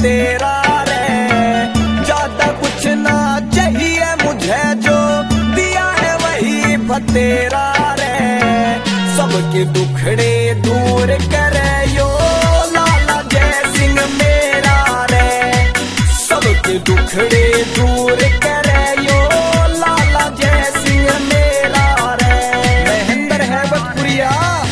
तेरा रे। ज्यादा कुछ ना चाहिए मुझे, जो दिया है वही बतेरा रे। सबके दुखड़े दूर करे यो लाला जय सिंह मेरा रे। सबके दुखड़े दूर करे यो लाला जय सिंह मेरा रे। महेंद्र है बतपुरिया।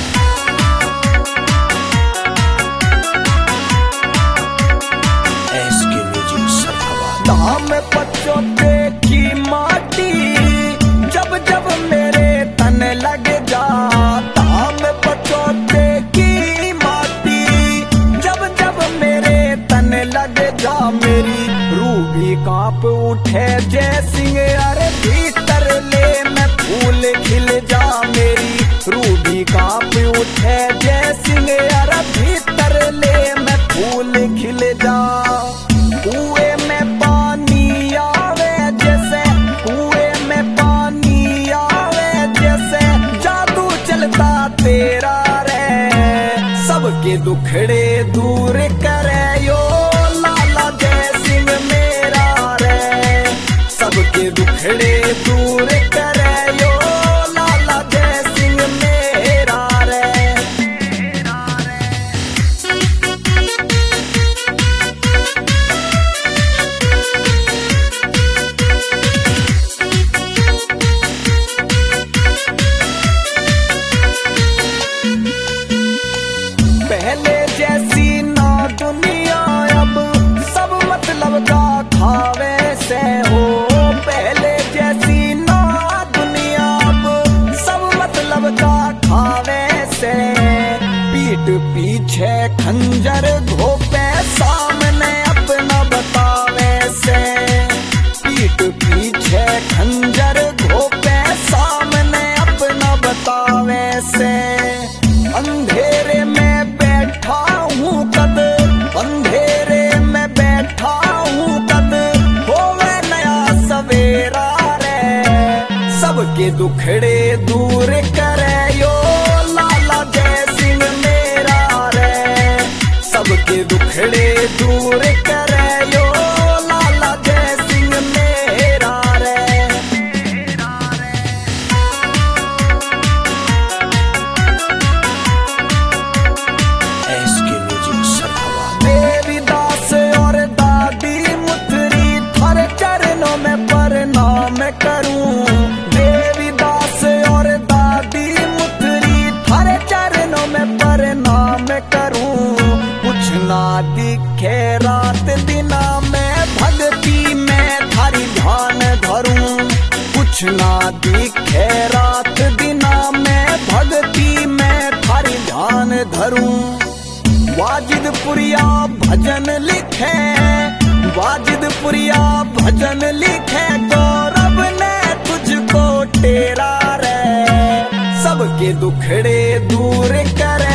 धाम पचोते की माटी जब जब मेरे तन लग जा। धाम पचोते की माटी जब जब मेरे तन लग जा। मेरी रूह भी कांप उठे जय सिंह, अरे भीतर ले मैं फूल खिल जा। मेरी रूह भी कांप उठे जय सिंह, अरे भीतर ले मैं फूल खिल जा। कुएं में पानी आवे जैसे, कुएं में पानी आवे जैसे, जादू चलता तेरा रे। सबके दुखड़े दूर करे यो लाला जय सिंह मेरा रे। सबके दुखड़े दूर करे यो लाला जय सिंह मेरा रे। पहले जैसी ना दुनिया अब सब मतलब का खावे से हो। पहले जैसी ना दुनिया अब सब मतलब का खावे से। पीठ पीछे खंजर घोपे सामने अपना बतावे से। पीठ पीछे खंजर घोपे सामने अपना बतावे से। अंधेरे में बैठा हूँ कद, अंधेरे में बैठा हूँ कद, होवे नया सवेरा रे। सबके दुखड़े दूर करे यो लाला जय सिंह मेरा रे। सबके दुखड़े दूर करे यो लाला जय सिंह मेरा रे। देवीदास और दादी मुथरी थारे चरणों में प्रणाम करूं। देवीदास और दादी मुथरी थारे चरणों में प्रणाम करूं। कुछ ना दिखे रात दिना में भक्ति में थारी ध्यान धरूं। कुछ ना दिखे रात दिना में भक्ति में थारी ध्यान धरूं। वाजिदपुरिया भजन लिखे, वाजिदपुरिया भजन लिखे, गौरव ने तुझको तेरा रे। सबके दुखड़े दूर करे